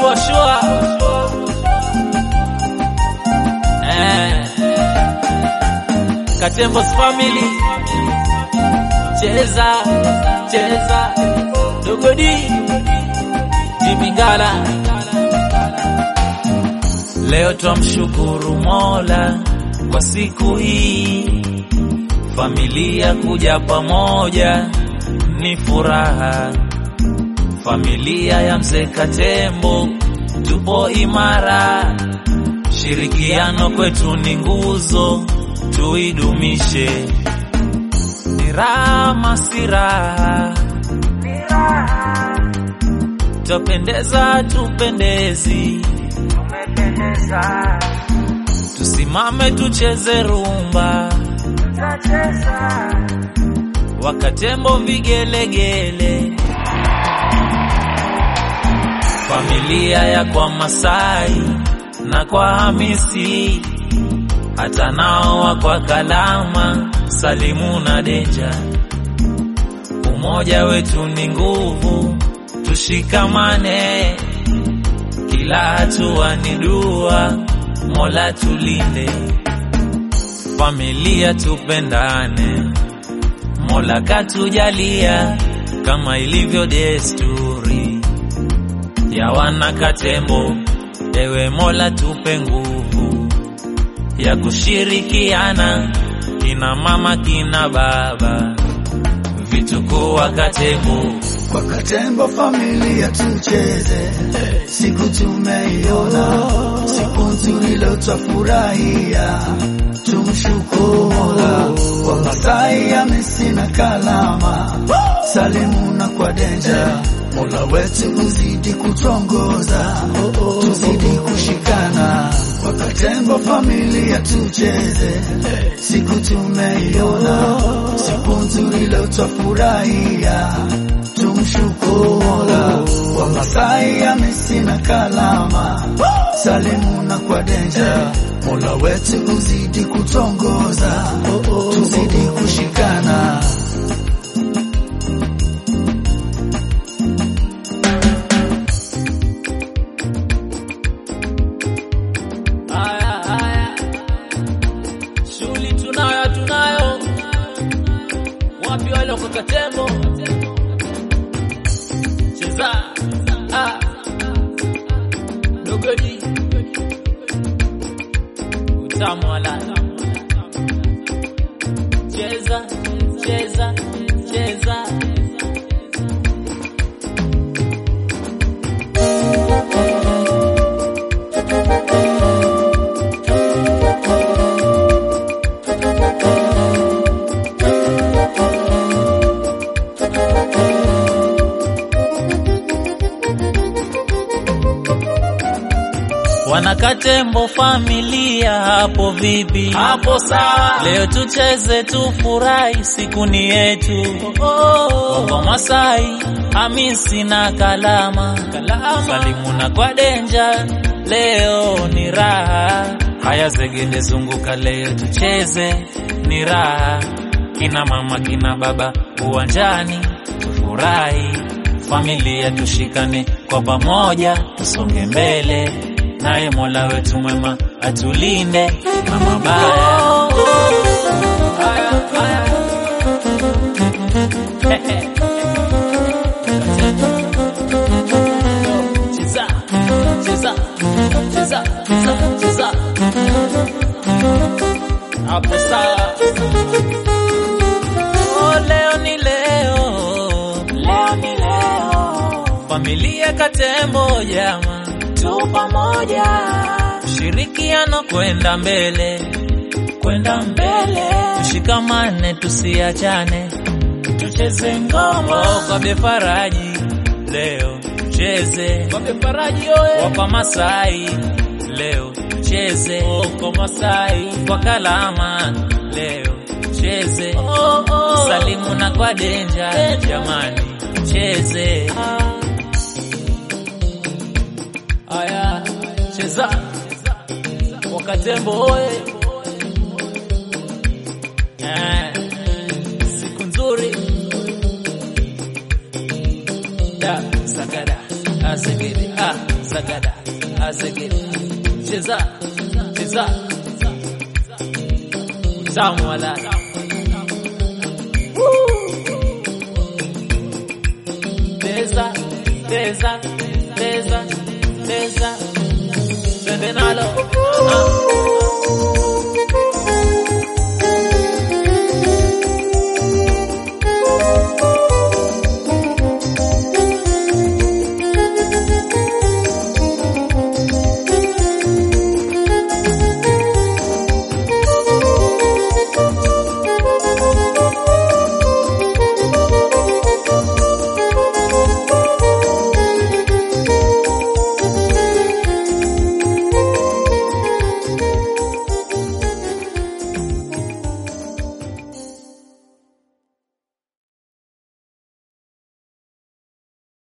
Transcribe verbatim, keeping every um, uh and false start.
shua shua eh Katembos family cheza cheza dogodi Jimingala. Leo tumshukuru Mola kwa siku hii, familia kuja pamoja ni furaha. Familia ya mzee Katembo tupo imara, shirikiano kwetu ni nguzo, tuidumishe. Ni raha si raha, tupendeza tupendezi, tumependeza. Tusimame tucheze rumba, tutacheza. Wakatembo vigelegele. Familia ya kwa Masai na kwa Hamisi, hata nao wa kwa Kalama, Salimu na Denja. Umoja wetu ni nguvu, tushikamane. Kila hatua ni dua, Mola tulinde. Familia tupendane, Mola katujalia, kama ilivyo desturi ya wana Katembo. Ewe Mola tupe nguvu ya kushirikiana, kina mama kina baba, vituko wa Katembo. Kwa Katembo familia tucheze, siku tumeiona, siku nzuri leo tutafurahia, tumshukuru Mola. Kwa Masai ya Hamisi na Kalama, Salimu na kwa Denja, Mola wetu uzidi kutongoza, tuzidi kushikana. Kwa Katembo familia tucheze, siku tumeiona, siku nzuri leo tutafurahia, tumshukuru Mola. Kwa Masai ya Hamisi na Kalama, Salimu na kwa Denja, Mola wetu uzidi kutongoza, tuzidi kushikana. Shuli tunayo tunayo, wapi wale kwa Katembo? Cheza ah dogodi utamu ala. Cheza cheza cheza Wana Katembo familia hapo vipi? Hapo sawa. Leo tucheze tufurahi, siku ni yetu. Oh, kwa Masai Hamisi na Kalama, Kalama. Salimu na kwa Denja, leo ni raha. Haya zegende zunguka, leo tucheze ni raha. Kina mama kina baba uwanjani, tufurahi. Familia tushikane kwa pamoja, tusonge mbele. Naye Mola wetu mwema atulinde na mabaya. Haya haya cheza cheza cheza cheza cheza hapo sawa. Oh, leo ni leo, leo ni leo. Familia Katembo jama, tu pamoja, shirikiano kwenda mbele, kwenda mbele. Tushikamane tusiachane, tucheze ngoma kwa Befaraji. Leo cheze kwa Befaraji oe. Kwa Masai leo cheze kwa Masai. Kwa Kalama leo cheze. Oh, oh. Salimu na kwa Denja, jamani cheze. Aya cheza kwa Katembo oe. Eh, siku nzuri da sagada asegede ah sagada tamu wala. Beza, beza, beza, beza, twende nalo. Ah.